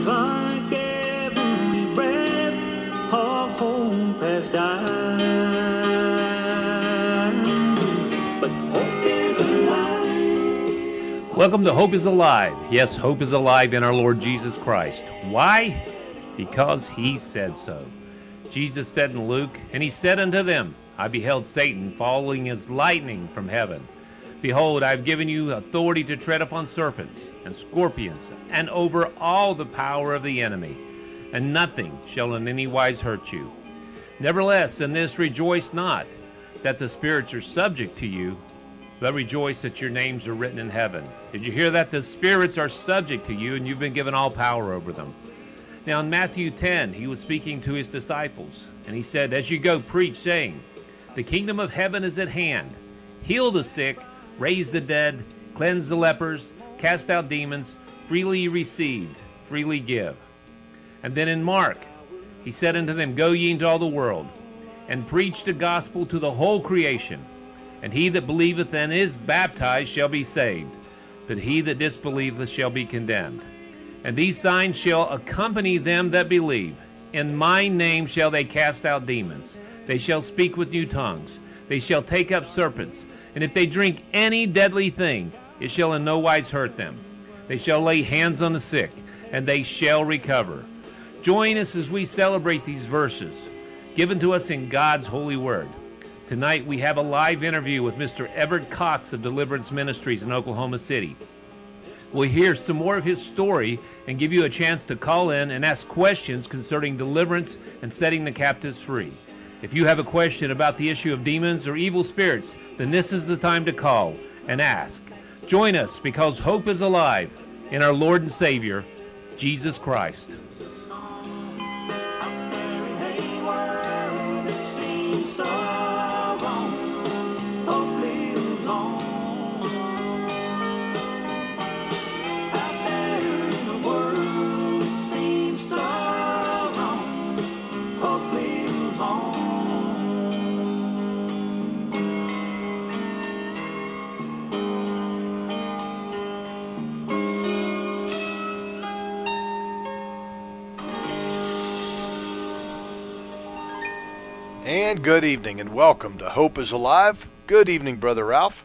like every breath of hope has died. But hope is alive. Welcome to Hope is Alive. Yes, hope is alive in our Lord Jesus Christ. Why? Because he said so. Jesus said in Luke, "And he said unto them, I beheld Satan falling as lightning from heaven. Behold, I have given you authority to tread upon serpents and scorpions, and over all the power of the enemy, and nothing shall in any wise hurt you. Nevertheless, in this rejoice not, that the spirits are subject to you, but rejoice that your names are written in heaven." Did you hear that? The spirits are subject to you, and you've been given all power over them. Now in Matthew 10, he was speaking to his disciples, and he said, "As you go, preach, saying, the kingdom of heaven is at hand. Heal the sick, raise the dead, cleanse the lepers, cast out demons. Freely you received, freely give." And then in Mark, he said unto them, "Go ye into all the world, and preach the gospel to the whole creation. And he that believeth and is baptized shall be saved, but he that disbelieveth shall be condemned. And these signs shall accompany them that believe. In my name shall they cast out demons. They shall speak with new tongues. They shall take up serpents. And if they drink any deadly thing, it shall in no wise hurt them. They shall lay hands on the sick, and they shall recover." Join us as we celebrate these verses given to us in God's holy word. Tonight we have a live interview with Mr. Everett Cox of Deliverance Ministries in Oklahoma City. We'll hear some more of his story and give you a chance to call in and ask questions concerning deliverance and setting the captives free. If you have a question about the issue of demons or evil spirits, then this is the time to call and ask. Join us because hope is alive in our Lord and Savior, Jesus Christ. And good evening and welcome to Hope is Alive. Good evening, Brother Ralph.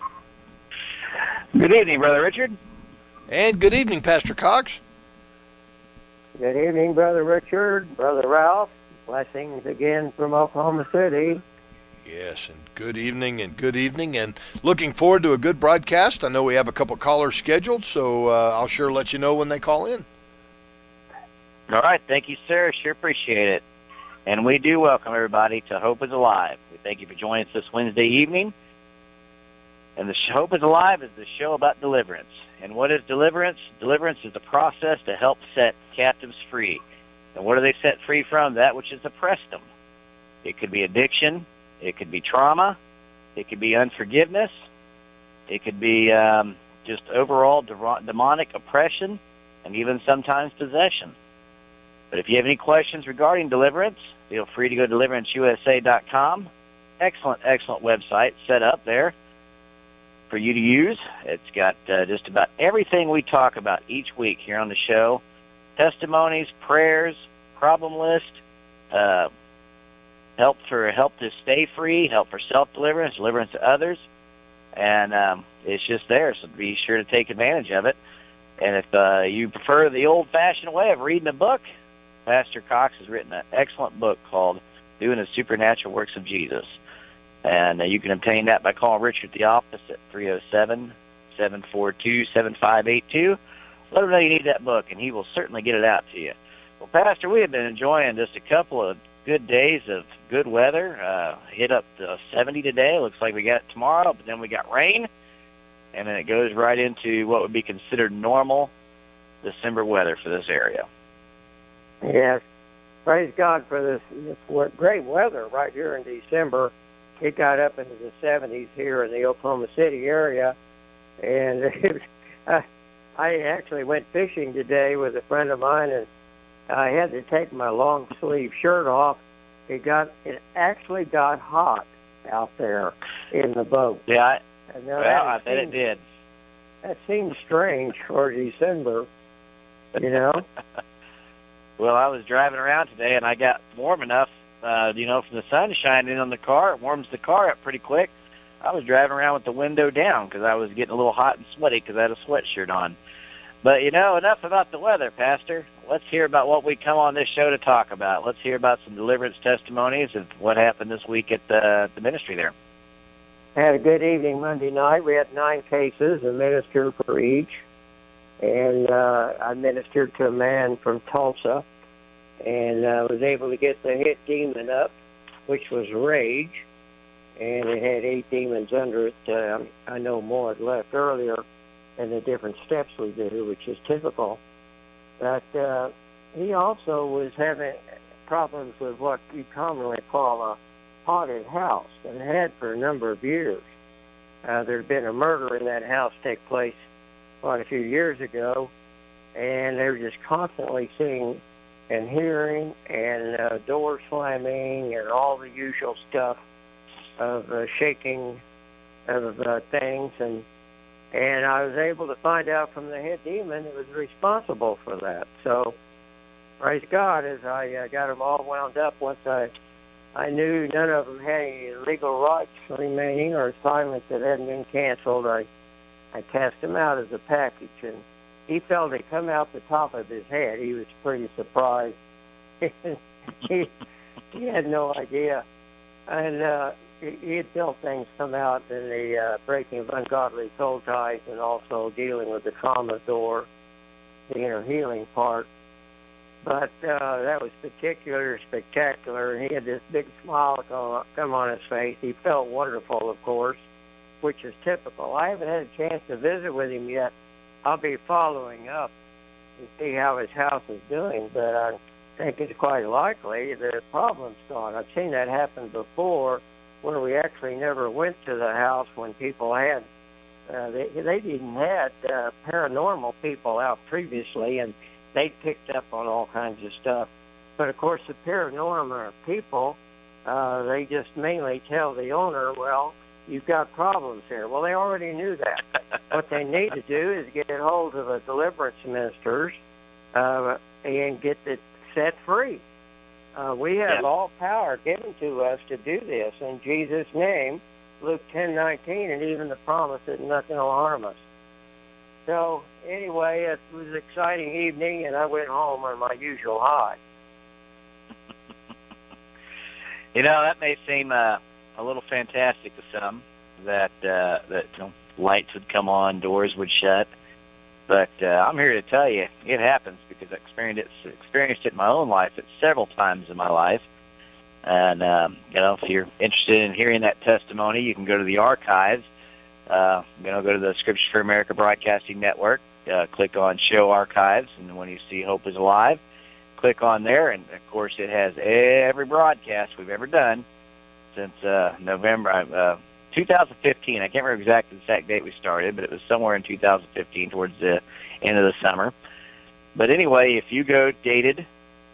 Good evening, Brother Richard. And good evening, Pastor Cox. Good evening, Brother Richard, Brother Ralph. Blessings again from Oklahoma City. Yes, and good evening, and looking forward to a good broadcast. I know we have a couple callers scheduled, so I'll sure let you know when they call in. All right, thank you, sir. Sure appreciate it. And we do welcome everybody to Hope is Alive. We thank you for joining us this Wednesday evening. And the Hope is Alive is the show about deliverance. And what is deliverance? Deliverance is the process to help set captives free. And what are they set free from? That which has oppressed them. It could be addiction. It could be trauma. It could be unforgiveness. It could be just overall demonic oppression and even sometimes possession. But if you have any questions regarding deliverance, feel free to go to deliveranceusa.com. Excellent website set up there for you to use. It's got just about everything we talk about each week here on the show. Testimonies, prayers, problem list, help to stay free, help for self-deliverance, deliverance to others. And it's just there, so be sure to take advantage of it. And if you prefer the old-fashioned way of reading a book, Pastor Cox has written an excellent book called Doing the Supernatural Works of Jesus. And you can obtain that by calling Richard at the office at 307-742-7582. Let him know you need that book, and he will certainly get it out to you. Well, Pastor, we have been enjoying just a couple of good days of good weather. Hit up to 70 today. Looks like we got it tomorrow, but then we got rain. And then it goes right into what would be considered normal December weather for this area. Yes. Praise God for this great weather right here in December. It got up into the 70s here in the Oklahoma City area. And I actually went fishing today with a friend of mine, and I had to take my long sleeve shirt off. It actually got hot out there in the boat. Yeah, I bet it did. That seems strange for December, you know. Well, I was driving around today, and I got warm enough, from the sun shining in on the car. It warms the car up pretty quick. I was driving around with the window down because I was getting a little hot and sweaty because I had a sweatshirt on. But, enough about the weather, Pastor. Let's hear about what we come on this show to talk about. Let's hear about some deliverance testimonies of what happened this week at the ministry there. I had a good evening Monday night. We had 9 cases, a minister for each. And I ministered to a man from Tulsa and was able to get the hit demon up, which was rage. And it had 8 demons under it. I know more had left earlier in the different steps we do, which is typical. But he also was having problems with what you commonly call a haunted house, and had for a number of years. There had been a murder in that house take place quite a few years ago, and they were just constantly seeing and hearing and doors slamming and all the usual stuff of shaking of things. And I was able to find out from the head demon that was responsible for that. So praise God, as I got them all wound up, once I knew none of them had any legal rights remaining or assignments that hadn't been canceled, I cast him out as a package, and he felt it come out the top of his head. He was pretty surprised. he had no idea. And he had felt things come out in the breaking of ungodly soul ties and also dealing with the trauma door, the inner healing part. But that was spectacular, and he had this big smile come on his face. He felt wonderful, of course, which is typical. I haven't had a chance to visit with him yet. I'll be following up and see how his house is doing, but I think it's quite likely the problem's gone. I've seen that happen before, where we actually never went to the house when people had, they even had paranormal people out previously, and they picked up on all kinds of stuff. But, of course, the paranormal people, they just mainly tell the owner, well, you've got problems here. Well, they already knew that. What they need to do is get hold of the deliverance ministers and get it set free. We have all power given to us to do this in Jesus' name, Luke 10:19, and even the promise that nothing will harm us. So anyway, it was an exciting evening, and I went home on my usual high. That may seem a little fantastic to some, that lights would come on, doors would shut. But I'm here to tell you, it happens because I experienced it in my own life at several times in my life. And, if you're interested in hearing that testimony, you can go to the archives. Go to the Scripture for America Broadcasting Network, click on Show Archives, and when you see Hope is Alive, click on there. And, of course, it has every broadcast we've ever done since November 2015. I can't remember exactly the exact date we started, but it was somewhere in 2015 towards the end of the summer. But anyway, if you go dated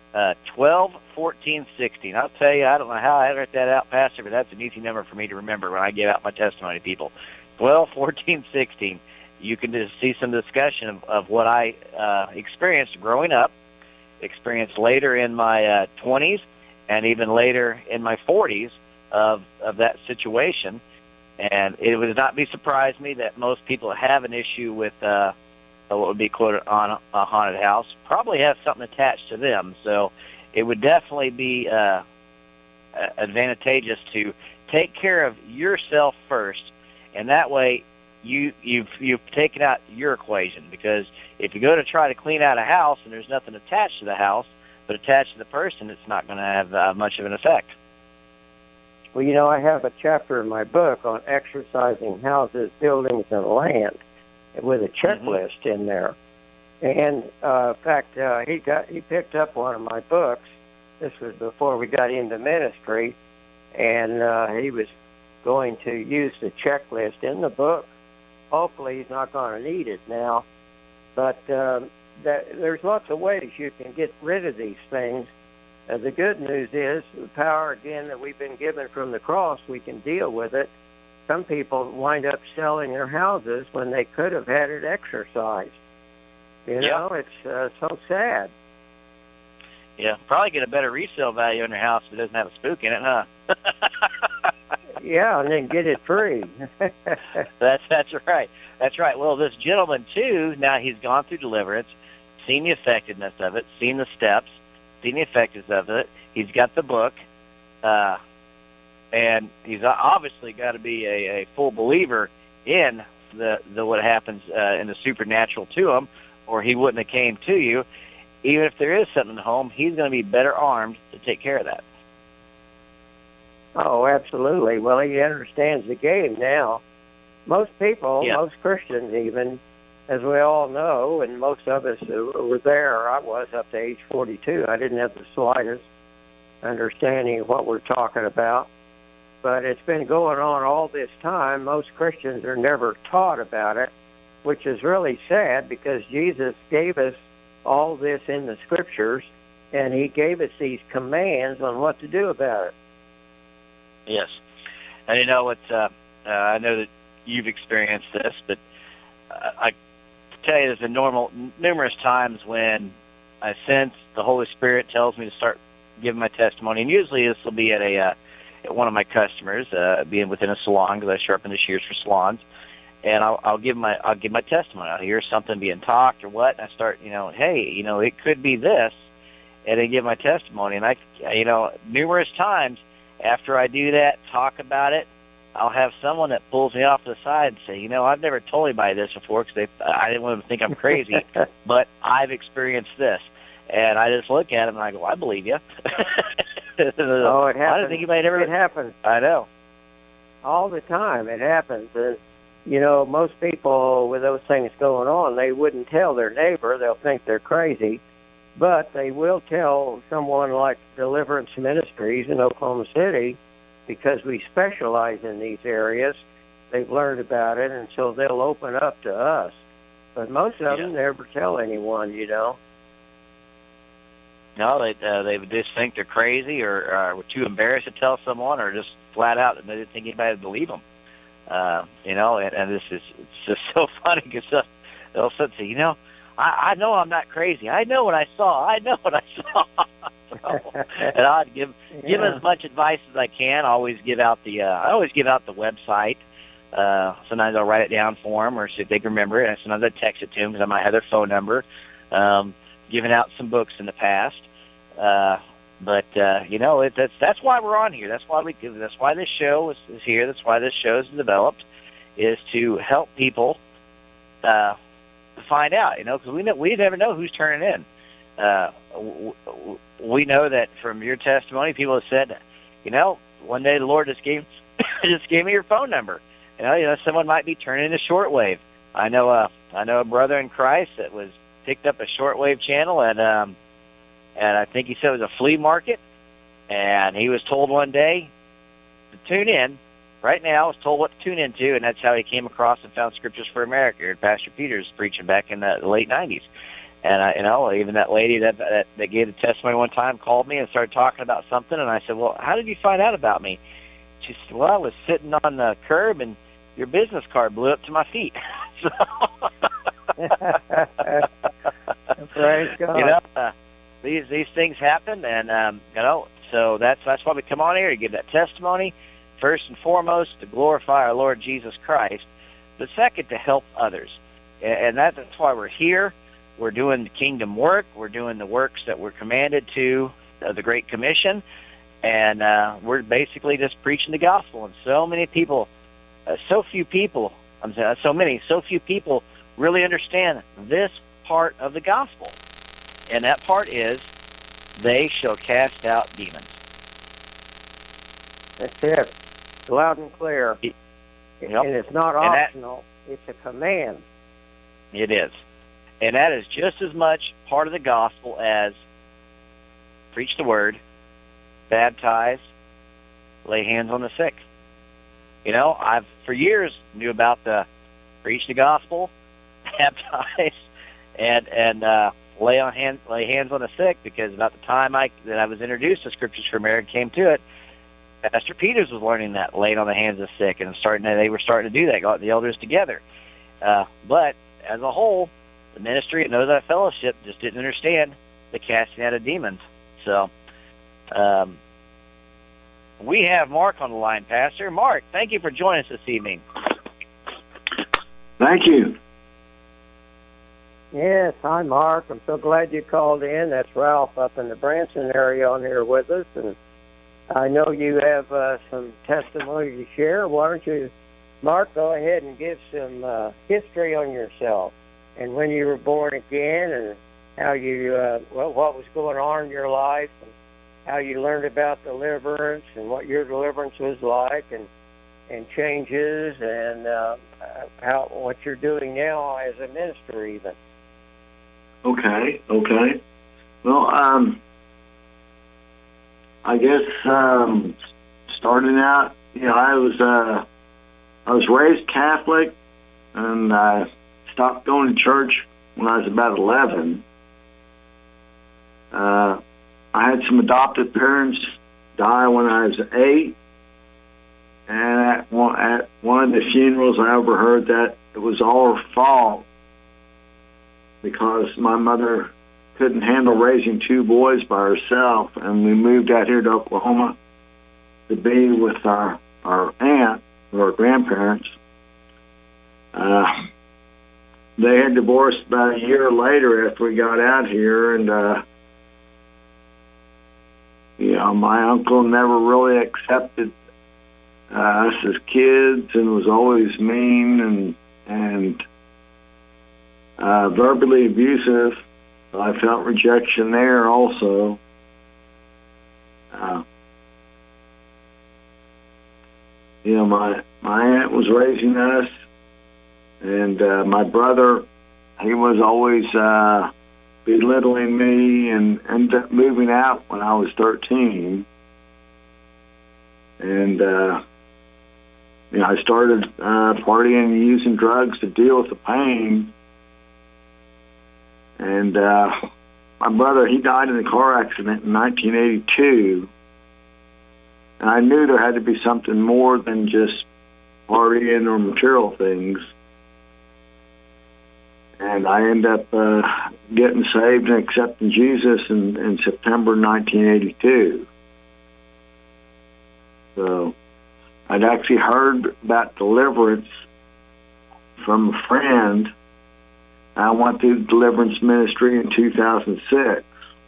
12/14/16, I'll tell you, I don't know how I wrote that out, Pastor, but that's an easy number for me to remember when I give out my testimony to people. 12/14/16. You can just see some discussion of what I experienced growing up, experienced later in my 20s, and even later in my 40s of that situation. And it would not be surprised me that most people have an issue with what would be quoted on a haunted house, probably have something attached to them. So it would definitely be advantageous to take care of yourself first, and that way you've taken out your equation. Because if you go to try to clean out a house and there's nothing attached to the house but attached to the person, it's not going to have much of an effect. Well, I have a chapter in my book on exercising houses, buildings, and land, with a checklist in there. And in fact, he picked up one of my books. This was before we got into ministry, and he was going to use the checklist in the book. Hopefully, he's not going to need it now. But there's lots of ways you can get rid of these things. The good news is the power, again, that we've been given from the cross, we can deal with it. Some people wind up selling their houses when they could have had it exercised. It's so sad. Yeah, probably get a better resale value on your house if it doesn't have a spook in it, huh? Yeah, and then get it free. That's right. That's right. Well, this gentleman too. Now he's gone through deliverance, seen the effectiveness of it, seen the steps, seen the effectiveness of it. He's got the book, and he's obviously got to be a full believer in the what happens in the supernatural to him, or he wouldn't have came to you. Even if there is something at home, he's going to be better armed to take care of that. Oh, absolutely. Well, he understands the game now. Most people, most Christians even, as we all know, and most of us who were there, I was up to age 42. I didn't have the slightest understanding of what we're talking about. But it's been going on all this time. Most Christians are never taught about it, which is really sad because Jesus gave us all this in the Scriptures, and he gave us these commands on what to do about it. Yes. And you know, I know that you've experienced this, but I tell you, there's been numerous times when I sense the Holy Spirit tells me to start giving my testimony, and usually this will be at one of my customers, being within a salon, because I sharpen the shears for salons, and I'll give my testimony. I'll hear something being talked or what, and I start, hey, it could be this, and I give my testimony, and numerous times after I do that, talk about it, I'll have someone that pulls me off to the side and say, I've never told anybody this before because I didn't want them to think I'm crazy, but I've experienced this. And I just look at them and I go, I believe you. Oh, it happens. I don't think anybody ever. It happens. I know. All the time it happens. And, most people with those things going on, they wouldn't tell their neighbor. They'll think they're crazy. But they will tell someone like Deliverance Ministries in Oklahoma City, because we specialize in these areas. They've learned about it, and so they'll open up to us. But most of them never tell anyone, No, they would just think they're crazy, or were too embarrassed to tell someone, or just flat out that they didn't think anybody would believe them. And it's just so funny because they'll say, I know I'm not crazy. I know what I saw. And I'd give as much advice as I can. I always give out the website. Sometimes I'll write it down for them, or see if they can remember it. And sometimes I text it to them because I might have their phone number. Given out some books in the past, but that's why we're on here. That's why this show is here. That's why this show is developed, is to help people to find out. Because we never know who's turning in. We know that from your testimony, people have said, one day the Lord just gave me your phone number. Someone might be turning into shortwave. I know a brother in Christ that picked up a shortwave channel and I think he said it was a flea market, and he was told one day to tune in. Right now, I was told what to tune into, and that's how he came across and found Scriptures for America. And Pastor Peters preaching back in the late '90s, and even that lady that gave the testimony one time called me and started talking about something, and I said, "Well, how did you find out about me?" She said, "Well, I was sitting on the curb and your business card blew up to my feet." Praise God. These things happen, and so that's why we come on here to give that testimony. First and foremost, to glorify our Lord Jesus Christ. But second, to help others, and that's why we're here. We're doing the kingdom work. We're doing the works that we're commanded to, the Great Commission, and we're basically just preaching the gospel. And so few people really understand this part of the gospel. And that part is, they shall cast out demons. That's it. Loud and clear. Yep. And it's not optional. It's a command. It is. And that is just as much part of the gospel as preach the word, baptize, lay hands on the sick. I've for years knew about the preach the gospel, baptize, and lay hands on the sick, because about the time that I was introduced to Scriptures for America came to it, Pastor Peters was learning that, laying on the hands of the sick, and they were starting to do that, got the elders together. But as a whole, the ministry and those that fellowship just didn't understand the casting out of demons. So we have Mark on the line, Pastor. Mark, thank you for joining us this evening. Thank you. Yes, hi, Mark. I'm so glad you called in. That's Ralph up in the Branson area on here with us, and I know you have some testimony to share. Why don't you, Mark, go ahead and give some history on yourself and when you were born again and how you, what was going on in your life and how you learned about deliverance and what your deliverance was like and changes and what you're doing now as a minister even. Okay. Well, I guess starting out, I was raised Catholic, and I stopped going to church when I was about 11. I had some adopted parents die when I was 8, and at one of the funerals I overheard that it was all her fault because my mother couldn't handle raising 2 boys by herself, and we moved out here to Oklahoma to be with our aunt, or our grandparents. They had divorced about a year later after we got out here, and my uncle never really accepted us as kids and was always mean and verbally abusive. I felt rejection there also. My aunt was raising us, and my brother, he was always belittling me, and ended up moving out when I was 13. And I started partying and using drugs to deal with the pain. And my brother, he died in a car accident in 1982. And I knew there had to be something more than just partying or material things. And I ended up getting saved and accepting Jesus in September 1982. So I'd actually heard about deliverance from a friend. I went through the deliverance ministry in 2006.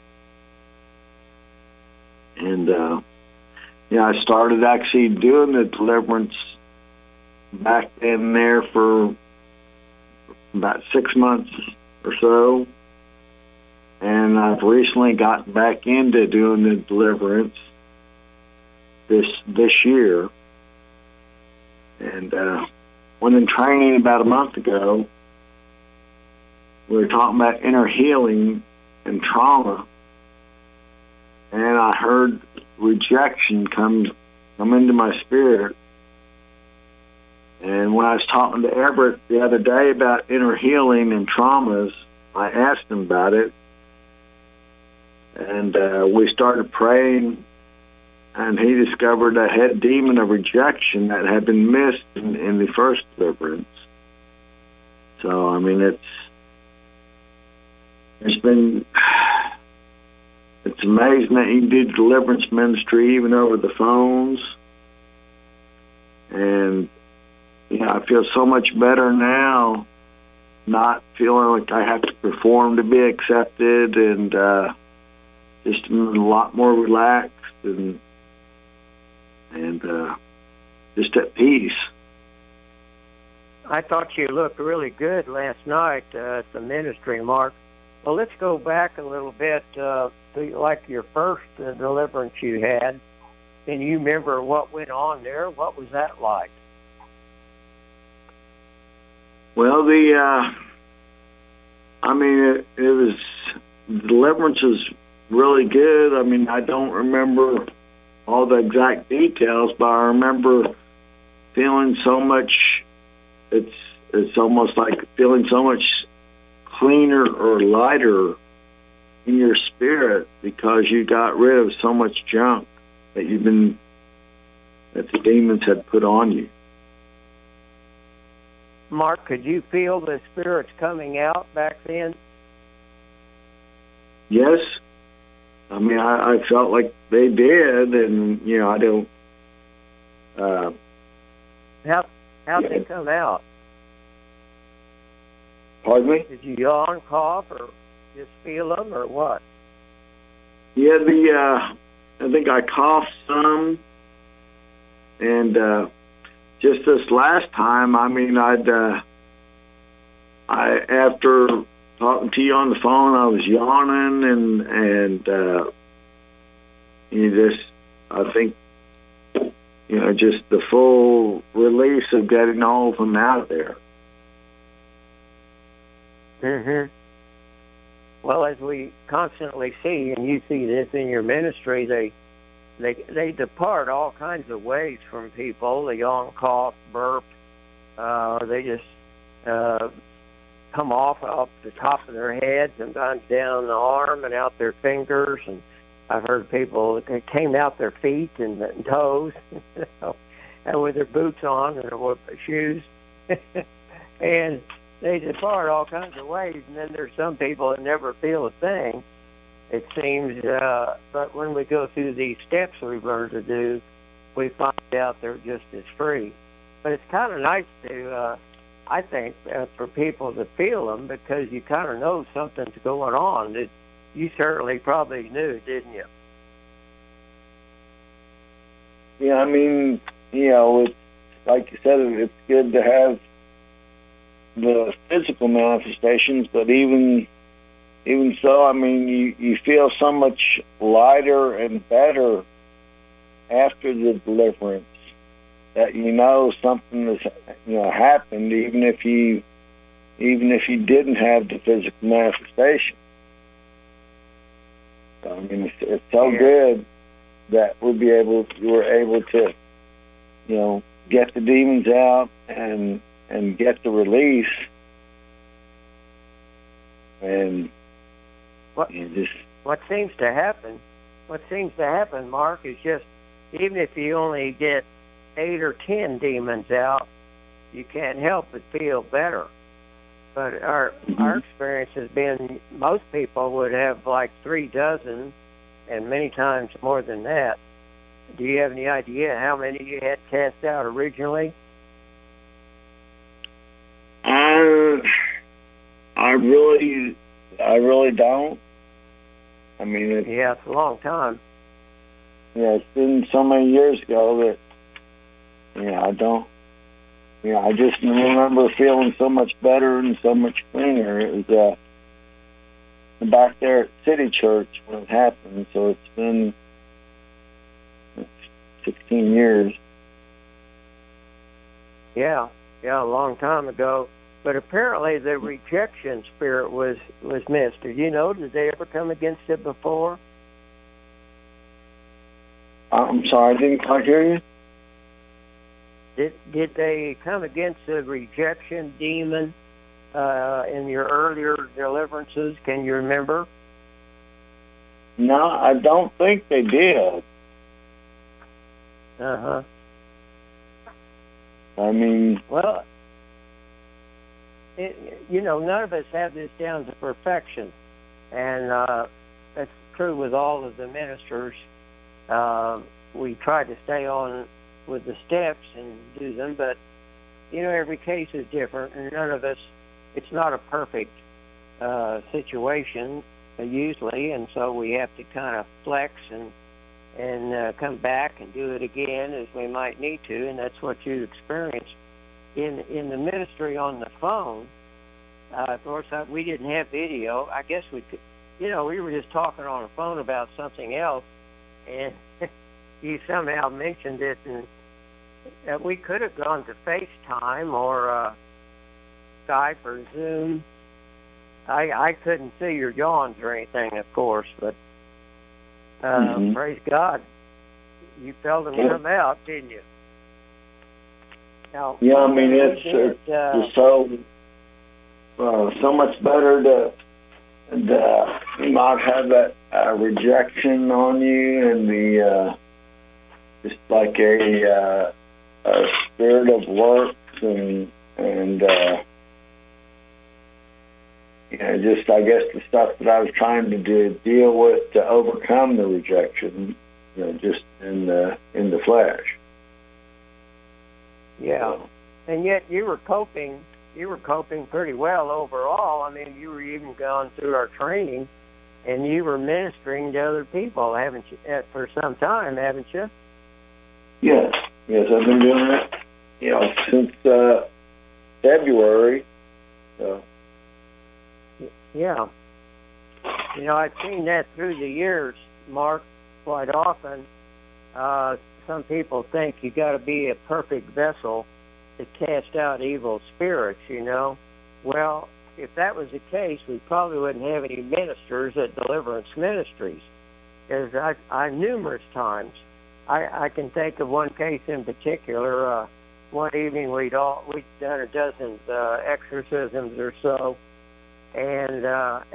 And, I started actually doing the deliverance back then there for about 6 months or so. And I've recently gotten back into doing the deliverance this year. And went in training about a month ago. We were talking about inner healing and trauma, and I heard rejection come into my spirit. And when I was talking to Everett the other day about inner healing and traumas, I asked him about it, and we started praying, and he discovered a head demon of rejection that had been missed in the first deliverance. So, I mean, it's amazing that you do deliverance ministry even over the phones. And, I feel so much better now, not feeling like I have to perform to be accepted, and just a lot more relaxed and just at peace. I thought you looked really good last night at the ministry, Mark. Well, let's go back a little bit to like your first deliverance you had. Can you remember what went on there? What was that like? Well, it was, deliverance was really good. I mean, I don't remember all the exact details, but I remember feeling so much, it's almost like feeling so much cleaner or lighter in your spirit because you got rid of so much junk that the demons had put on you. Mark, could you feel the spirits coming out back then? Yes. I mean, I felt like they did, and I don't. How'd they come out? Pardon me? Did you yawn, cough, or just feel them, or what? Yeah, I think I coughed some, and just this last time, I mean, after talking to you on the phone, I was yawning, and I think, just the full release of getting all of them out of there. Mm-hmm. Well, as we constantly see, and you see this in your ministry, they depart all kinds of ways from people. They yawn, cough, burp. They just come off the top of their head, sometimes down the arm and out their fingers. And I've heard people that came out their feet and toes, and with their boots on and their shoes, and they depart all kinds of ways. And then there's some people that never feel a thing, it seems. But when we go through these steps we've learned to do, we find out they're just as free. But it's kind of nice to, I think, for people to feel them, because you kind of know something's going on. You certainly probably knew, didn't you? Yeah, I mean, it's like you said, it's good to have the physical manifestations, but even so, I mean, you feel so much lighter and better after the deliverance, that something has happened, even if you didn't have the physical manifestation. So, I mean, it's so good that we were able to get the demons out and get the release. And what seems to happen, Mark, is just, even if you only get 8 or 10 demons out, you can't help but feel better. But our experience has been, most people would have like 3 dozen, and many times more than that. Do you have any idea how many you had cast out originally? I really don't. I mean, it's a long time. Yeah, it's been so many years ago that I don't. I just remember feeling so much better and so much cleaner. It was back there at City Church when it happened, so it's been 16 years. Yeah, a long time ago. But apparently the rejection spirit was missed. Did you know? Did they ever come against it before? I'm sorry, I didn't quite hear you. Did they come against the rejection demon in your earlier deliverances? Can you remember? No, I don't think they did. Uh-huh. I mean... Well, none of us have this down to perfection. And that's true with all of the ministers. We try to stay on with the steps and do them, but every case is different, and none of us, it's not a perfect situation usually, and so we have to kind of flex and come back and do it again as we might need to, and that's what you experienced in the ministry on the phone. Of course, we didn't have video. I guess we could, we were just talking on the phone about something else, and you somehow mentioned it, and we could have gone to FaceTime or Skype or Zoom. I couldn't see your yawns or anything, of course, but praise God, you felt them come out, didn't you? Now, yeah, I mean, it's so much better to not have that rejection on you, and the just like a spirit of works and just I guess the stuff that I was trying to deal with to overcome the rejection, just in the flesh. Yeah, and yet you were coping pretty well overall. I mean, you were even gone through our training, and you were ministering to other people, haven't you? For some time, haven't you? Yes, I've been doing that, since February. So. Yeah. I've seen that through the years, Mark, quite often. Some people think you got to be a perfect vessel to cast out evil spirits, Well, if that was the case, we probably wouldn't have any ministers at Deliverance Ministries. Because I numerous times, I can think of one case in particular. One evening we'd done a dozen exorcisms or so, and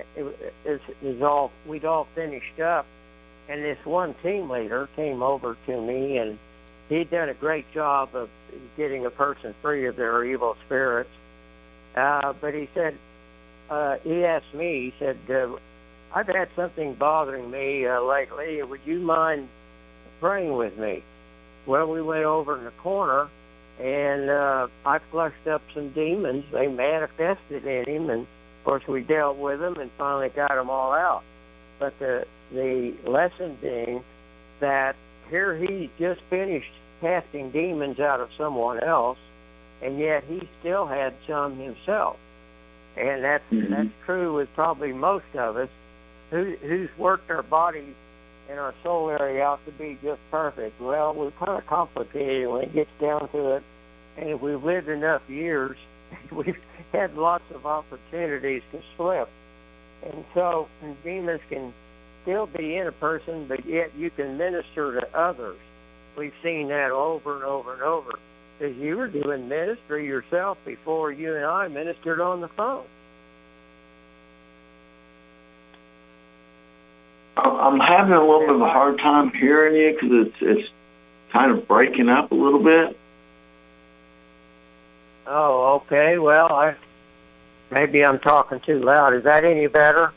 we'd all finished up, and this one team leader came over to me, and he'd done a great job of getting a person free of their evil spirits. But he said, he asked me, he said, I've had something bothering me lately. Would you mind praying with me? Well, we went over in the corner, and I flushed up some demons. They manifested in him, and of course we dealt with them and finally got them all out. But the lesson being that here he just finished casting demons out of someone else, and yet he still had some himself. And that's true with probably most of us who's worked our body and our soul area out to be just perfect. Well, we're kind of complicated when it gets down to it. And if we've lived enough years, we've had lots of opportunities to slip. And so demons can still be in a person, but yet you can minister to others. We've seen that over and over and over. Because you were doing ministry yourself before you and I ministered on the phone. I'm having a little bit of a hard time hearing you because it's kind of breaking up a little bit. Oh, okay. Well, maybe I'm talking too loud. Is that any better?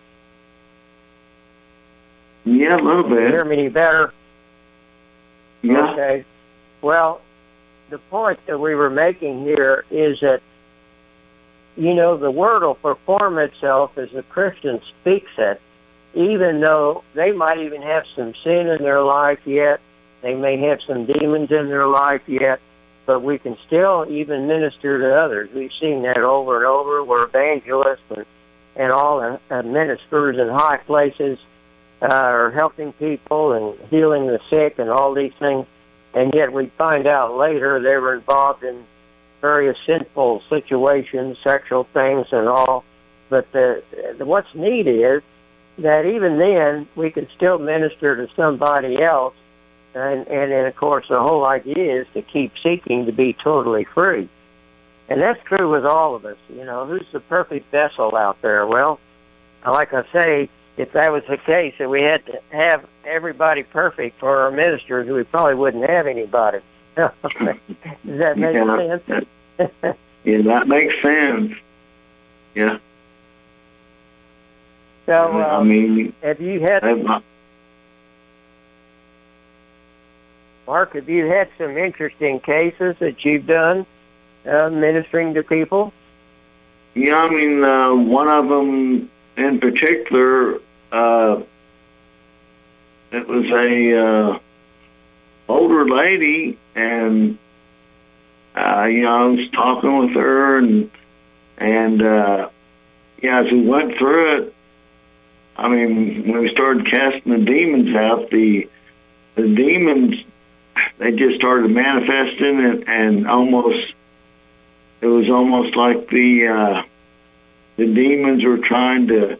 Yeah, a little bit. Can you hear me any better? Yeah. Okay. Well, the point that we were making here is that, the word will perform itself as the Christian speaks it, even though they might even have some sin in their life yet. They may have some demons in their life yet, but we can still even minister to others. We've seen that over and over where evangelists and all ministers in high places are helping people and healing the sick and all these things. And yet we find out later they were involved in various sinful situations, sexual things and all. But what's neat is that even then we can still minister to somebody else. And then, of course, the whole idea is to keep seeking to be totally free. And that's true with all of us. Who's the perfect vessel out there? Well, like I say, if that was the case, that we had to have everybody perfect for our ministers, we probably wouldn't have anybody. Does that make sense? Yeah, that makes sense. Yeah. So, have you had... Mark, have you had some interesting cases that you've done ministering to people? Yeah, one of them in particular, it was a older lady, and I was talking with her, and as we went through it, when we started casting the demons out, the demons, they just started manifesting, and it was almost like the demons were trying to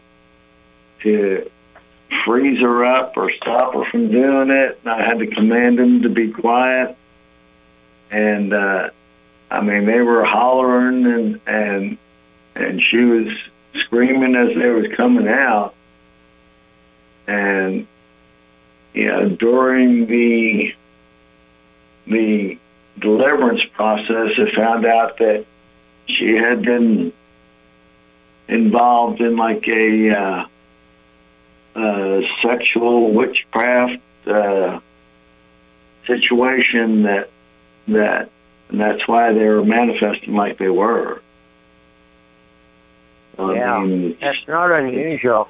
freeze her up or stop her from doing it. And I had to command them to be quiet. And they were hollering and she was screaming as they was coming out. And during the deliverance process, I found out that she had been involved in like a sexual witchcraft situation and that's why they were manifesting like they were. That's not unusual.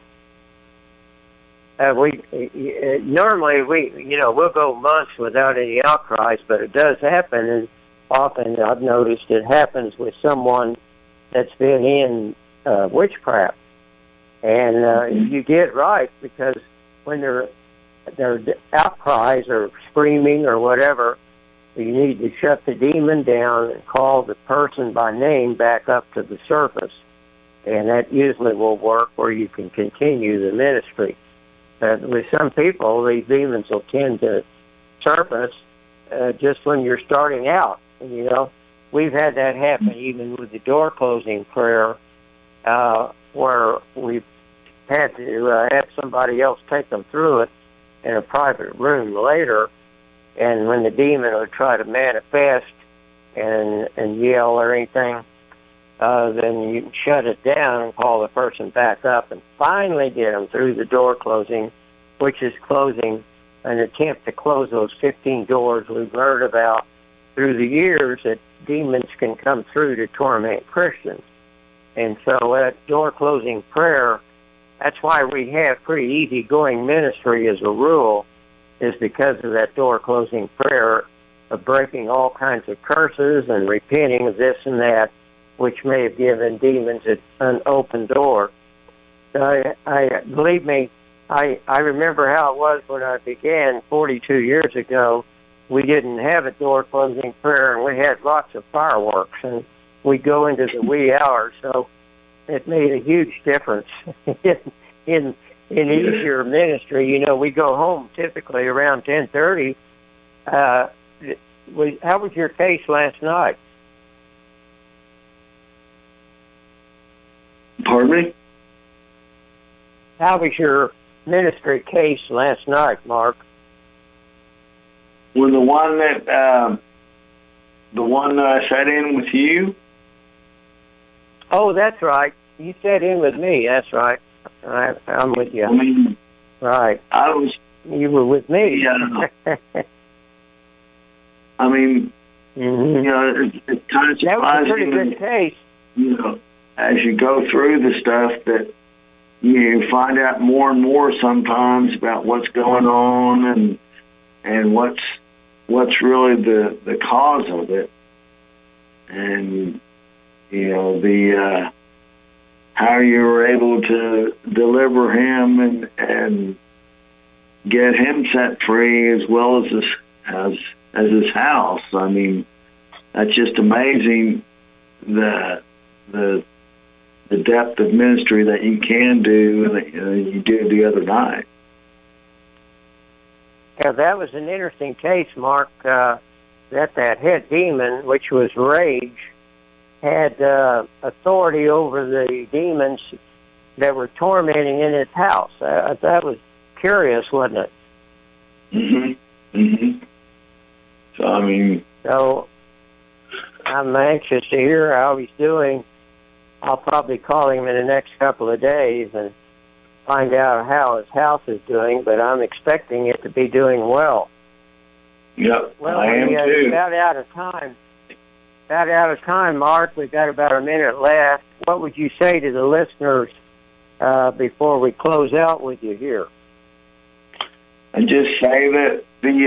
Normally we'll go months without any outcries, but it does happen, and often I've noticed it happens with someone that's been in witchcraft. And you get right, because when their outcries or screaming or whatever, you need to shut the demon down and call the person by name back up to the surface. And that usually will work where you can continue the ministry. With some people, these demons will tend to surface just when you're starting out. And, we've had that happen even with the door closing prayer, where we've had to have somebody else take them through it in a private room later. And when the demon would try to manifest and yell or anything, then you can shut it down and call the person back up and finally get them through the door closing, which is closing an attempt to close those 15 doors we've heard about through the years that demons can come through to torment Christians. And so that door closing prayer, that's why we have pretty easy-going ministry as a rule, is because of that door closing prayer of breaking all kinds of curses and repenting of this and that, which may have given demons an open door. Believe me, I remember how it was when I began 42 years ago. We didn't have a door closing prayer, and we had lots of fireworks, and we'd go into the wee hours, so it made a huge difference in easier ministry. We go home typically around 10:30. How was your case last night? Pardon me? How was your ministry case last night, Mark? Well, the one that I sat in with you. Oh, that's right. You sat in with me. That's right. I'm with you. I mean, right. You were with me. Yeah. I mean, it's kind of surprising. That was a pretty good case. As you go through the stuff, that you find out more and more sometimes about what's going on and what's really the cause of it, and the how you were able to deliver him and get him set free, as well as his house. I mean, that's just amazing, the depth of ministry that you can do and that you did the other night. Yeah, that was an interesting case, Mark, that head demon, which was rage, had authority over the demons that were tormenting in his house. That was curious, wasn't it? Mm-hmm. Mm-hmm. So I'm anxious to hear how he's doing. I'll probably call him in the next couple of days and find out how his house is doing, but I'm expecting it to be doing well. Yep, well, I am too. About out of time, Mark. We've got about a minute left. What would you say to the listeners before we close out with you here? I just say that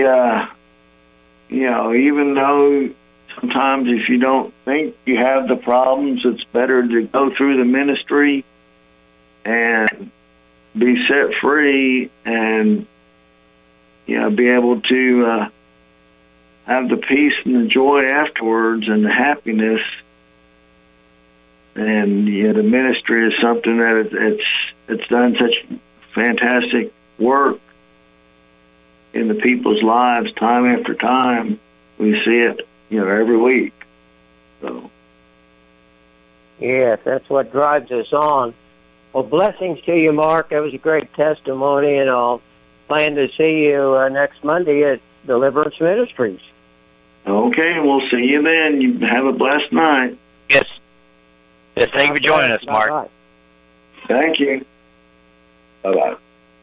even though sometimes if you don't think you have the problems, it's better to go through the ministry and be set free and, be able to have the peace and the joy afterwards and the happiness. And the ministry is something that it's done such fantastic work in the people's lives time after time. We see it, every week. So. Yes, that's what drives us on. Well, blessings to you, Mark. That was a great testimony, and I'll plan to see you next Monday at Deliverance Ministries. Okay, we'll see you then. You have a blessed night. Yes. Yes, thank you for joining us, Mark. Bye-bye. Thank you. Bye-bye.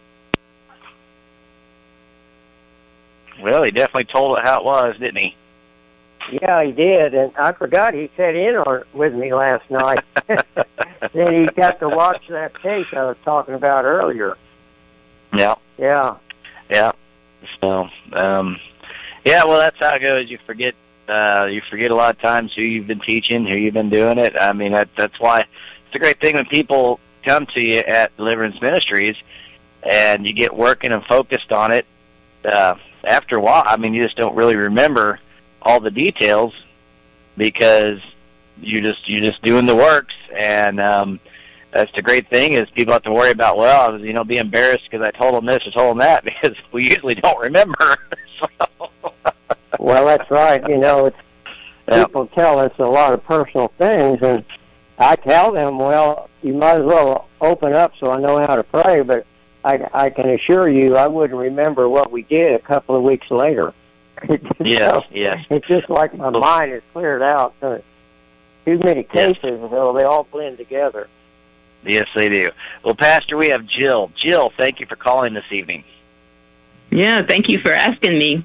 Well, he definitely told it how it was, didn't he? Yeah, he did, and I forgot he sat in on it with me last night. Then he got to watch that case I was talking about earlier. Yeah. Yeah. Yeah. So, yeah, well, that's how it goes. You forget a lot of times who you've been teaching, who you've been doing it. I mean, that's why it's a great thing when people come to you at Deliverance Ministries and you get working and focused on it. After a while, I mean, you just don't really remember all the details because you're just doing the works. And that's the great thing is people have to worry about, well, I was, be embarrassed because I told them this or told them that, because we usually don't remember. So. Well, that's right. It's, people tell us a lot of personal things, and I tell them, well, you might as well open up so I know how to pray, but I can assure you I wouldn't remember what we did a couple of weeks later. Yes. It's just like my mind is cleared out. Too many cases, though, they all blend together. Yes, they do. Well, Pastor, we have Jill. Jill, thank you for calling this evening. Yeah, thank you for asking me.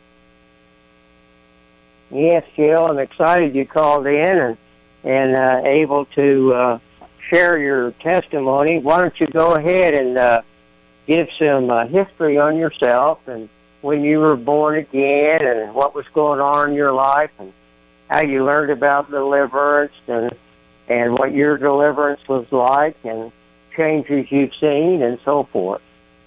Yes, Jill, I'm excited you called in and able to share your testimony. Why don't you go ahead and give some history on yourself and when you were born again and what was going on in your life and how you learned about deliverance and what your deliverance was like and changes you've seen and so forth.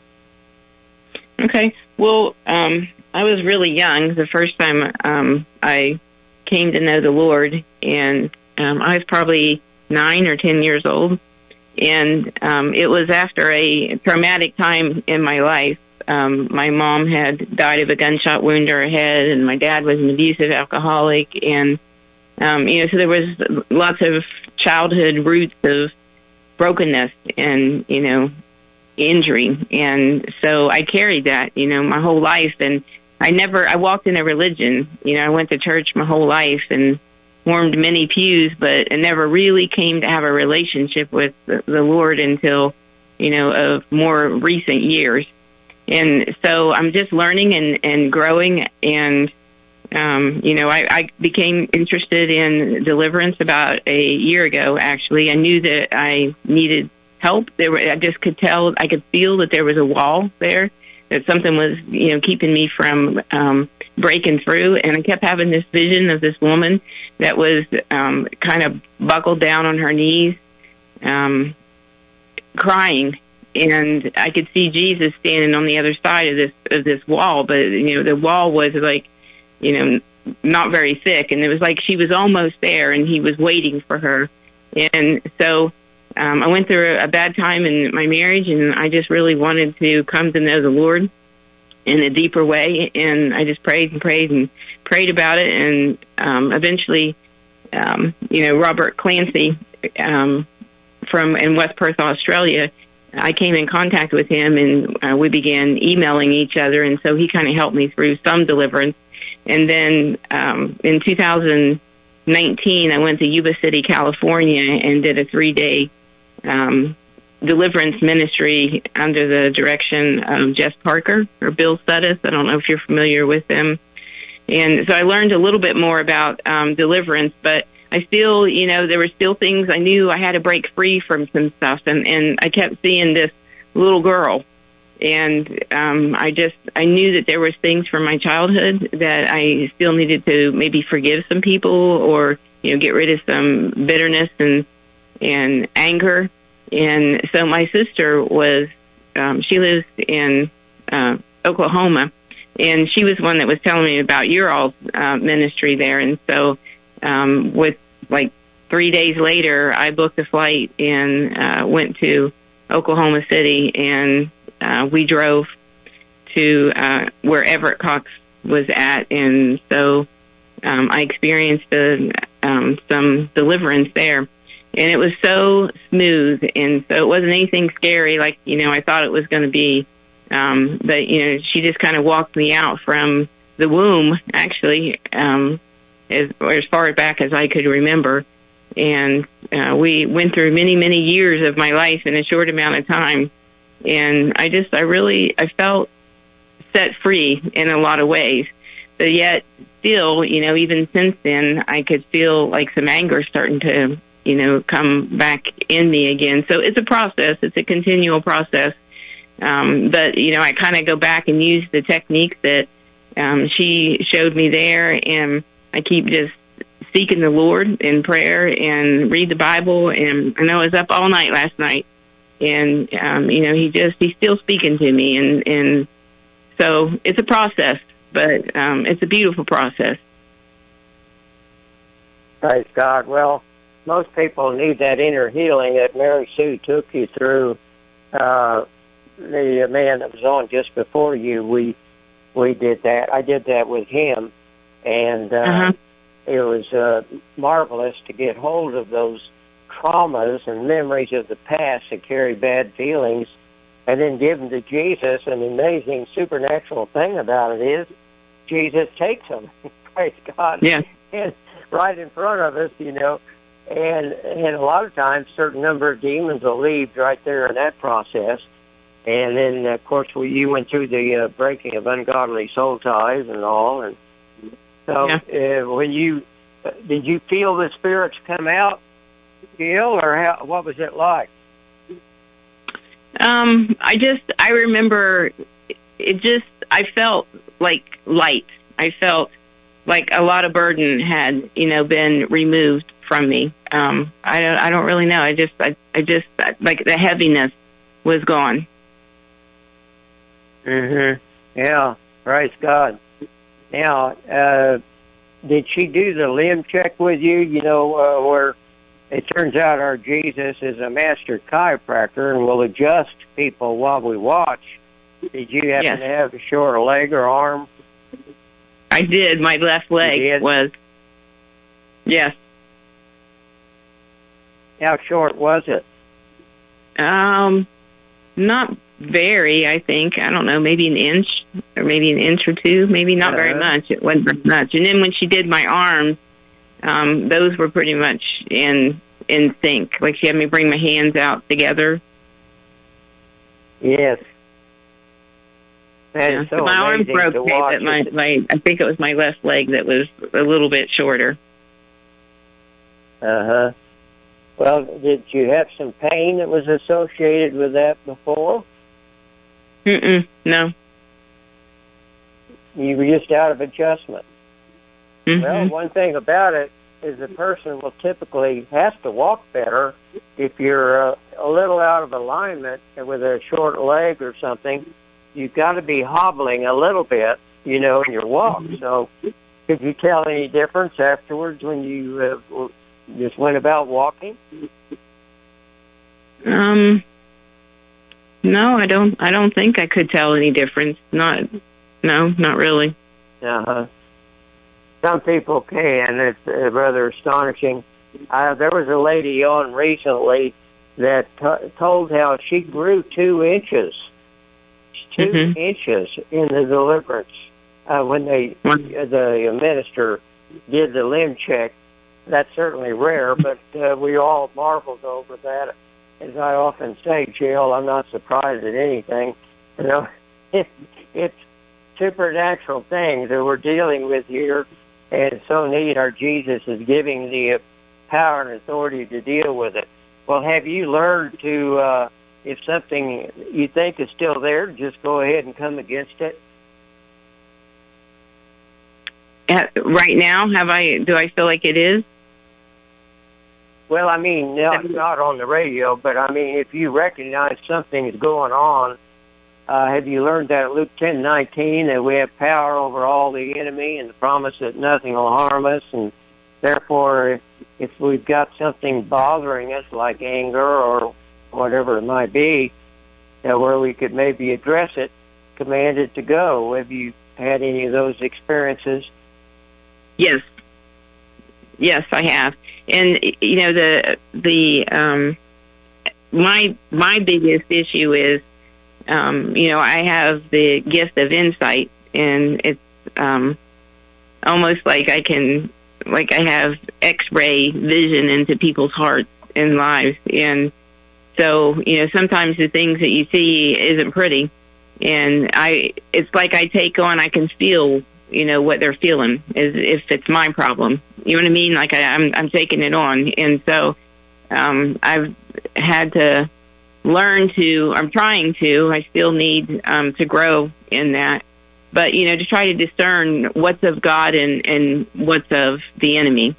Okay. Well, I was really young the first time I came to know the Lord, and I was probably 9 or 10 years old. And it was after a traumatic time in my life. My mom had died of a gunshot wound to her head, and my dad was an abusive alcoholic. And, so there was lots of childhood roots of brokenness and, injury. And so I carried that, my whole life. And I walked in a religion. I went to church my whole life and warmed many pews, but I never really came to have a relationship with the Lord until, of more recent years. And so I'm just learning and growing. And, I became interested in deliverance about a year ago, actually. I knew that I needed help. I just could tell, I could feel that there was a wall there, that something was, keeping me from breaking through. And I kept having this vision of this woman that was kind of buckled down on her knees, crying. And I could see Jesus standing on the other side of this wall, but the wall was like, not very thick, and it was like she was almost there, and he was waiting for her. And so I went through a bad time in my marriage, and I just really wanted to come to know the Lord in a deeper way. And I just prayed and prayed and prayed about it, and eventually, Robert Clancy from in West Perth, Australia, I came in contact with him, and we began emailing each other, and so he kind of helped me through some deliverance. And then in 2019, I went to Yuba City, California, and did a 3-day deliverance ministry under the direction of Jess Parker or Bill Sudduth. I don't know if you're familiar with them. And so I learned a little bit more about deliverance, but I still, there were still things I knew I had to break free from some stuff. And I kept seeing this little girl. And I knew that there was things from my childhood that I still needed to maybe forgive some people or, get rid of some bitterness and anger. And so my sister was, she lives in Oklahoma, and she was one that was telling me about your all's ministry there. And so with like 3 days later, I booked a flight and went to Oklahoma City, and we drove to where Everett Cox was at. And so I experienced some deliverance there. And it was so smooth, and so it wasn't anything scary like, I thought it was going to be. But, she just kind of walked me out from the womb, actually, as far back as I could remember. And we went through many, many years of my life in a short amount of time. And I felt set free in a lot of ways. But yet, still, even since then, I could feel like some anger starting to, come back in me again. So it's a process. It's a continual process. But, I kind of go back and use the techniques that she showed me there, and I keep just seeking the Lord in prayer and read the Bible. And I know I was up all night last night, and, he's still speaking to me. And so it's a process, but it's a beautiful process. Praise God. Well, most people need that inner healing that Mary Sue took you through. The man that was on just before you, we did that. I did that with him, and it was marvelous to get hold of those traumas and memories of the past that carry bad feelings, and then give them to Jesus. And the amazing supernatural thing about it is Jesus takes them. Praise God. Yeah. And right in front of us, and a lot of times certain number of demons will leave right there in that process. And then, of course, you went through the breaking of ungodly soul ties and all. And so did you feel the spirits come out, Gil, or what was it like? I remember I felt like light. I felt like a lot of burden had, been removed from me. I don't really know. I just like the heaviness was gone. Yeah, praise God. Now, did she do the limb check with you? Where it turns out our Jesus is a master chiropractor and will adjust people while we watch. Did you happen to have a short leg or arm? I did. My left leg was. Yes. How short was it? Not very, I think. I don't know, maybe an inch or two, maybe not very much. It wasn't very much. And then when she did my arms, those were pretty much in sync. Like she had me bring my hands out together. Yes. That is so my arms were okay, but I think it was my left leg that was a little bit shorter. Well, did you have some pain that was associated with that before? No. You were just out of adjustment. Well, one thing about it is the person will typically have to walk better if you're a little out of alignment with a short leg or something. You've got to be hobbling a little bit, in your walk. So could you tell any difference afterwards when you just went about walking? No, I don't think I could tell any difference. Not really. Some people can. It's rather astonishing. There was a lady on recently that told how she grew 2 inches. 2 inches in the deliverance when the minister did the limb check. That's certainly rare, but we all marveled over that. As I often say, Jill, I'm not surprised at anything. It's supernatural things that we're dealing with here, and it's so neat our Jesus is giving the power and authority to deal with it. Well, have you learned to, if something you think is still there, just go ahead and come against it? Right now, do I feel like it is? Well, I mean, not on the radio, but I mean, if you recognize something is going on, have you learned that Luke 10:19 that we have power over all the enemy and the promise that nothing will harm us, and therefore, if we've got something bothering us like anger or whatever it might be, where we could maybe address it, command it to go. Have you had any of those experiences? Yes, I have. And my biggest issue is, I have the gift of insight, and it's almost like I can like I have X-ray vision into people's hearts and lives. And so, sometimes the things that you see isn't pretty. And it's like I take on, I can feel, what they're feeling as if it's my problem. You know what I mean? Like I'm taking it on. And so, I've had to I'm trying to, I still need, to grow in that. But, to try to discern what's of God and what's of the enemy.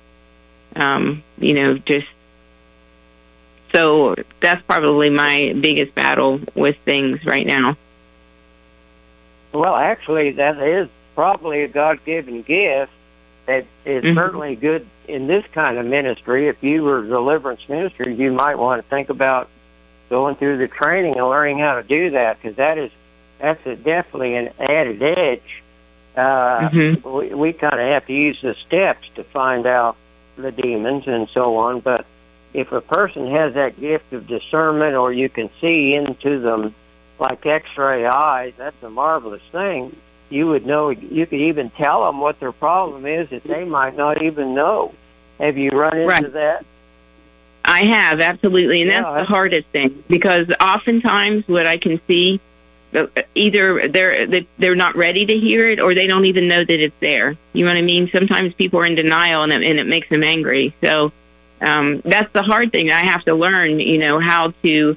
So that's probably my biggest battle with things right now. Well, actually, that is probably a God-given gift that is certainly good in this kind of ministry. If you were deliverance ministry, you might want to think about going through the training and learning how to do that, because that's definitely an added edge. We kind of have to use the steps to find out the demons and so on, but if a person has that gift of discernment, or you can see into them like X-ray eyes, that's a marvelous thing. You would know, you could even tell them what their problem is that they might not even know. Have you run into that? I have, absolutely, and that's the hardest thing, because oftentimes what I can see, either they're not ready to hear it, or they don't even know that it's there. You know what I mean? Sometimes people are in denial, and it makes them angry. So that's the hard thing. I have to learn, how to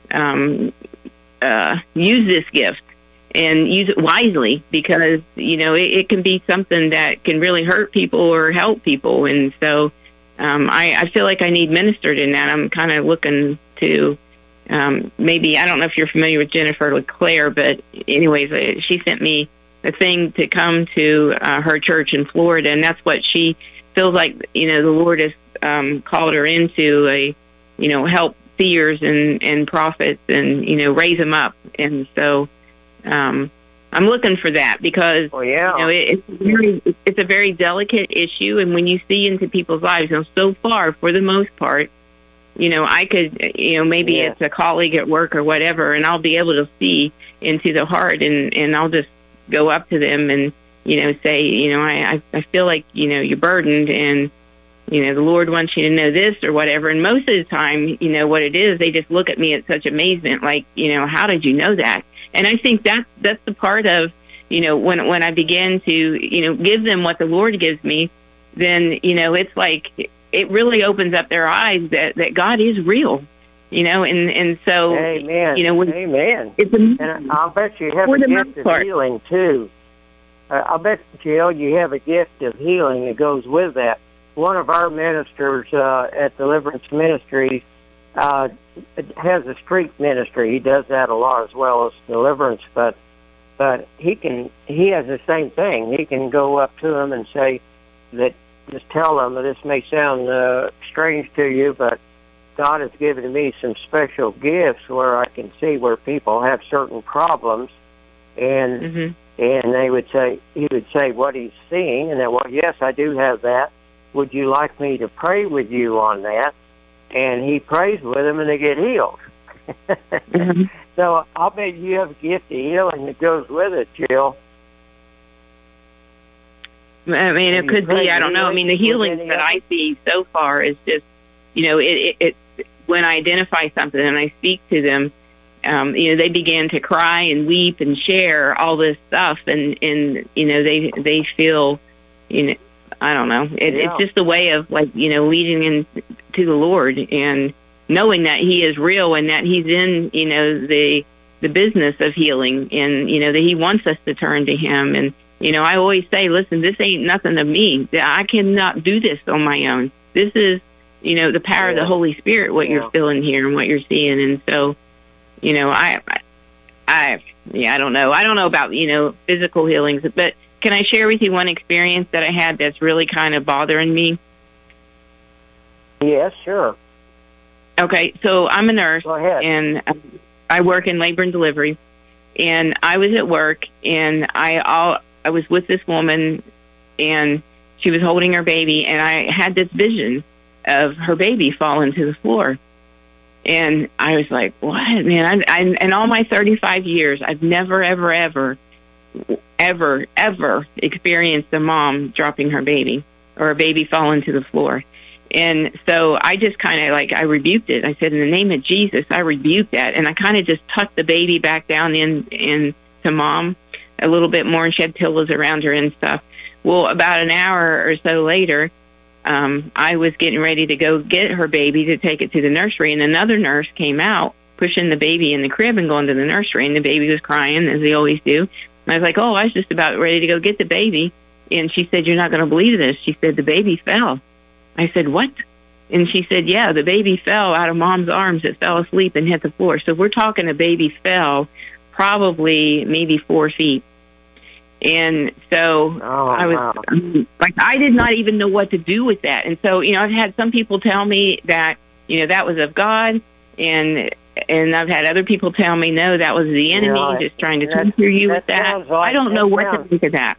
use this gift and use it wisely, because, it can be something that can really hurt people or help people. And so I feel like I need ministered in that. I'm kind of looking to maybe, I don't know if you're familiar with Jennifer LeClaire, but anyways, she sent me a thing to come to her church in Florida, and that's what she feels like, the Lord has called her into, help seers and prophets and, raise them up. And so I'm looking for that, because it's a very delicate issue, and when you see into people's lives, so far, for the most part, I could, maybe it's a colleague at work or whatever, and I'll be able to see into the heart, and I'll just go up to them and, say, I feel like, you're burdened, and, the Lord wants you to know this or whatever. And most of the time, what it is, they just look at me at such amazement, like, how did you know that? And I think that's the part of, when I begin to, give them what the Lord gives me, then, it's like, it really opens up their eyes that God is real, and so, Amen. Amen. And I'll bet you have a gift of healing, too. I'll bet, Jill, you have a gift of healing that goes with that. One of our ministers at Deliverance Ministries has a street ministry. He does that a lot as well as deliverance, but he has the same thing. He can go up to them and say that, just tell them that this may sound strange to you, but God has given me some special gifts where I can see where people have certain problems, and he would say what he's seeing, and then, well, yes, I do have that. Would you like me to pray with you on that? And he prays with them, and they get healed. So I'll bet you have a gift of healing that goes with it, Jill. I mean, it could be. I don't know. I mean, the healings that I see so far is just, it when I identify something and I speak to them, they begin to cry and weep and share all this stuff, and they feel, I don't know. It's just a way of, like, leading into the Lord and knowing that He is real and that He's in, the business of healing, and, that He wants us to turn to Him. And, I always say, listen, this ain't nothing of me. I cannot do this on my own. This is, the power of the Holy Spirit, what you're feeling here and what you're seeing. And so, I don't know. I don't know about, physical healings, but can I share with you one experience that I had that's really kind of bothering me? Yes, sure. Okay, so I'm a nurse, and I work in labor and delivery, and I was at work, and I was with this woman, and she was holding her baby, and I had this vision of her baby falling to the floor. And I was like, what, man? In all my 35 years, I've never, ever experienced a mom dropping her baby. or a baby falling to the floor. And so I just kind of I rebuked it. I said, in the name of Jesus, I rebuke that. And I kind of just tucked the baby back down in to Mom a little bit more, and she had pillows around her and stuff. Well, about an hour or so later, I was getting ready to go get her baby to take it to the nursery, and another nurse came out pushing the baby in the crib and going to the nursery, and the baby was crying, as they always do. And I was like, oh, I was just about ready to go get the baby. And she said, you're not going to believe this. She said, the baby fell. I said, what? And she said, yeah, the baby fell out of Mom's arms. It fell asleep and hit the floor. So we're talking a baby fell probably maybe 4 feet. And so I was I did not even know what to do with that. And so, I've had some people tell me that, that was of God. And I've had other people tell me, no, that was the enemy just trying to torture you with that. I don't know what to think of that.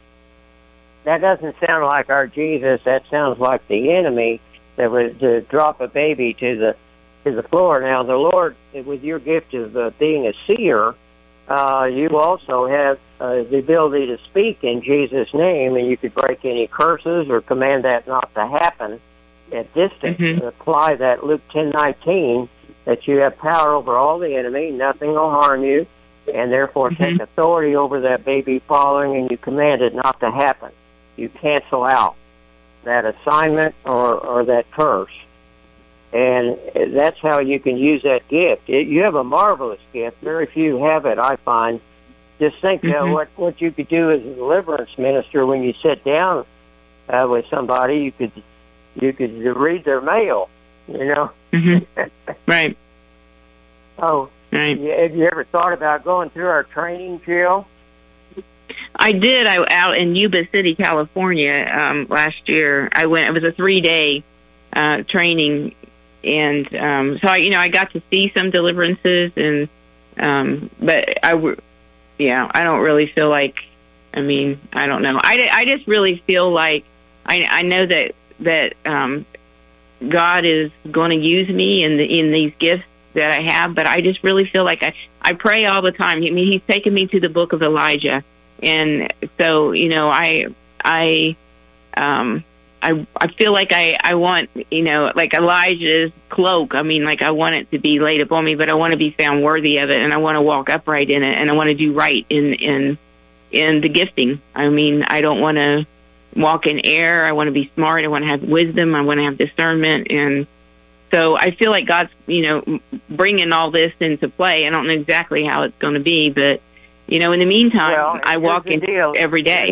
That doesn't sound like our Jesus. That sounds like the enemy that was to drop a baby to the floor. Now, the Lord, with your gift of being a seer, you also have the ability to speak in Jesus' name, and you could break any curses or command that not to happen at distance. Mm-hmm. Apply that Luke 10:19, that you have power over all the enemy, nothing will harm you, and therefore take authority over that baby falling, and you command it not to happen. You cancel out that assignment or that curse. And that's how you can use that gift. You have a marvelous gift. Very few have it, I find. Just think what you could do as a deliverance minister when you sit down with somebody. You could read their mail, Right. Oh, right. Have you ever thought about going through our training, Jill? I did. Out in Yuba City, California, last year. I went. It was a 3-day training, and so I got to see some deliverances, and but I don't really feel like. I mean, I don't know. I just really feel like I know that God is going to use me in these gifts that I have, but I just really feel like I pray all the time. I mean, He's taken me to the book of Elijah. And so, I feel like I want, like Elijah's cloak. I mean, like I want it to be laid upon me, but I want to be found worthy of it, and I want to walk upright in it, and I want to do right in the gifting. I mean, I don't want to walk in error. I want to be smart. I want to have wisdom. I want to have discernment. And so I feel like God's, bringing all this into play. I don't know exactly how it's going to be, but in the meantime, I walk in every day.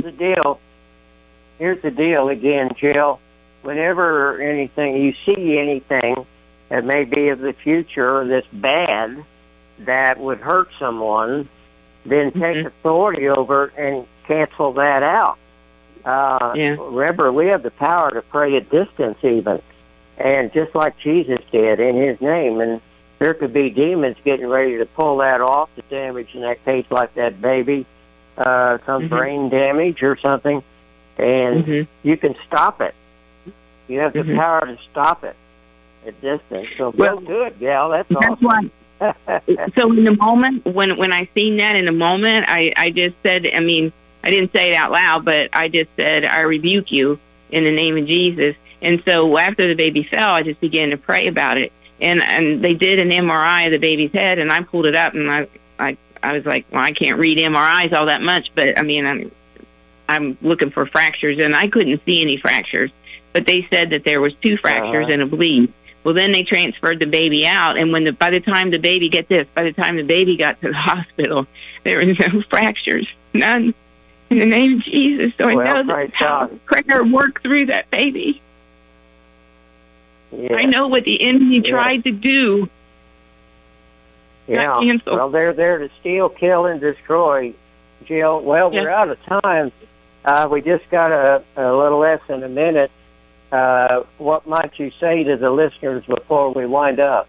Here's the deal again, Jill. Whenever you see anything that may be of the future that's bad, that would hurt someone, then take authority over it and cancel that out. Remember, we have the power to pray at distance even, and just like Jesus did in His name. And there could be demons getting ready to pull that off, the damage in that case, like that baby, some brain damage or something, and you can stop it. You have the power to stop it at distance. So feel good, gal. That's awesome. So in the moment, when I seen that in the moment, I just said, I mean, I didn't say it out loud, but I just said, I rebuke you in the name of Jesus. And so after the baby fell, I just began to pray about it. And they did an MRI of the baby's head, and I pulled it up, and I was like, well, I can't read MRIs all that much, but I mean, I'm looking for fractures, and I couldn't see any fractures. But they said that there was 2 fractures and a bleed. Well, then they transferred the baby out, and by the time the baby got to the hospital, there were no fractures, none. In the name of Jesus, so I know that how prayer worked through that baby. Yeah. I know what the enemy tried to do. Yeah. Well, they're there to steal, kill, and destroy, Jill. Well, we're out of time. We just got a little less than a minute. What might you say to the listeners before we wind up?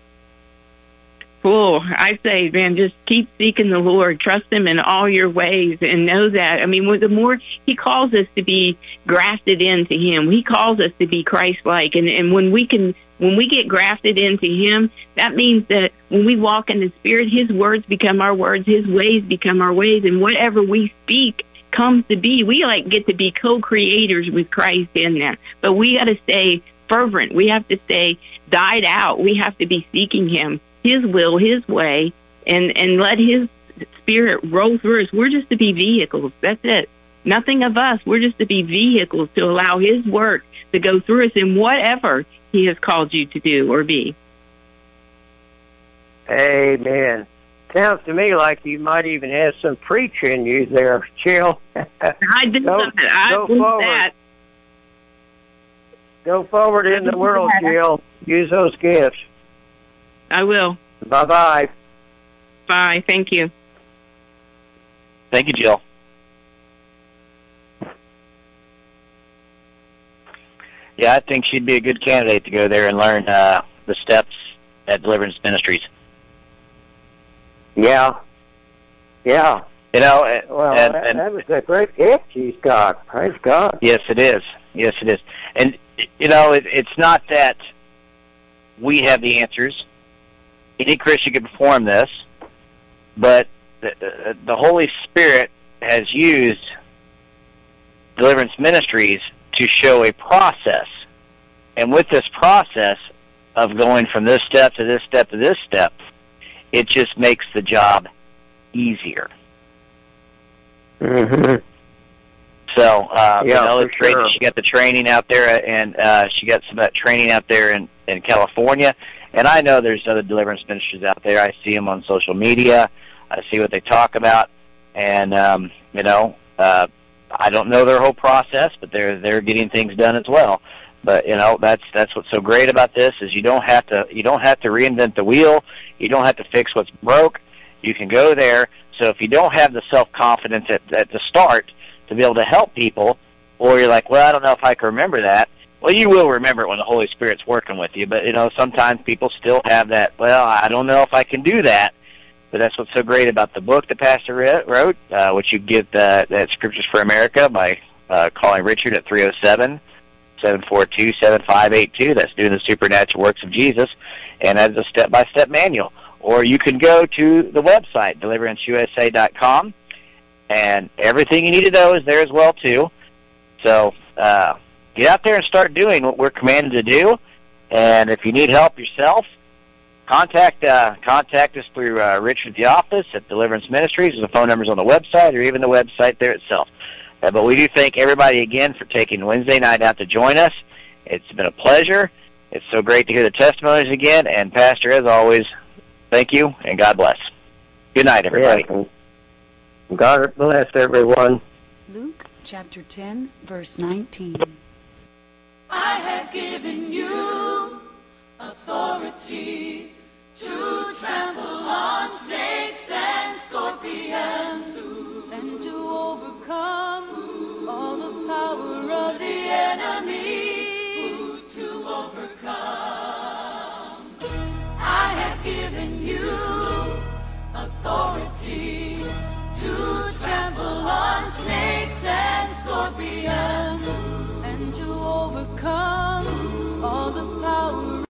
Cool. I say, man, just keep seeking the Lord. Trust Him in all your ways, and know that. I mean, the more He calls us to be grafted into Him, He calls us to be Christ-like. And when we get grafted into Him, that means that when we walk in the Spirit, His words become our words, His ways become our ways, and whatever we speak comes to be. We get to be co-creators with Christ in there. But we got to stay fervent. We have to stay died out. We have to be seeking him, his will, his way, and let his Spirit roll through us. We're just to be vehicles. That's it. Nothing of us. We're just to be vehicles to allow his work to go through us in whatever he has called you to do or be. Amen. Sounds to me like you might even have some preach in you there, Jill. I do something. I believe that. Go forward in the world, Jill. Use those gifts. I will. Bye-bye. Bye. Thank you. Thank you, Jill. Yeah, I think she'd be a good candidate to go there and learn the steps at Deliverance Ministries. Yeah. Yeah. You know, well, that was a great gift she's got. Praise God. Yes, it is. Yes, it is. And, you know, it's not that we have the answers. Any Christian can perform this, but the Holy Spirit has used Deliverance Ministries to show a process. And with this process of going from this step to this step to this step, it just makes the job easier. Mm-hmm. So, you know, it's great sure. that she got the training out there, and she got some of that training out there in California. And I know there's other Deliverance Ministries out there. I see them on social media. I see what they talk about. And, you know, I don't know their whole process, but they're getting things done as well. But you know, that's what's so great about this is you don't have to reinvent the wheel. You don't have to fix what's broke. You can go there. So if you don't have the self-confidence at the start to be able to help people, or you're like, well, I don't know if I can remember that. Well, you will remember it when the Holy Spirit's working with you. But you know, sometimes people still have that. Well, I don't know if I can do that. But that's what's so great about the book that Pastor wrote, which you get that Scriptures for America by calling Richard at 307-742-7582. That's Doing the Supernatural Works of Jesus, and that's a step-by-step manual. Or you can go to the website, deliveranceusa.com, and everything you need to know is there as well, too. So get out there and start doing what we're commanded to do, and if you need help yourself, contact us through Richard at the office at Deliverance Ministries. The phone number's on the website, or even the website there itself. But we do thank everybody again for taking Wednesday night out to join us. It's been a pleasure. It's so great to hear the testimonies again. And Pastor, as always, thank you, and God bless. Good night, everybody. Yeah. God bless everyone. Luke chapter 10, verse 19. I have given you authority to trample on snakes and scorpions and to overcome all the power of the enemy. To overcome. I have given you authority to trample on snakes and scorpions and to overcome all the power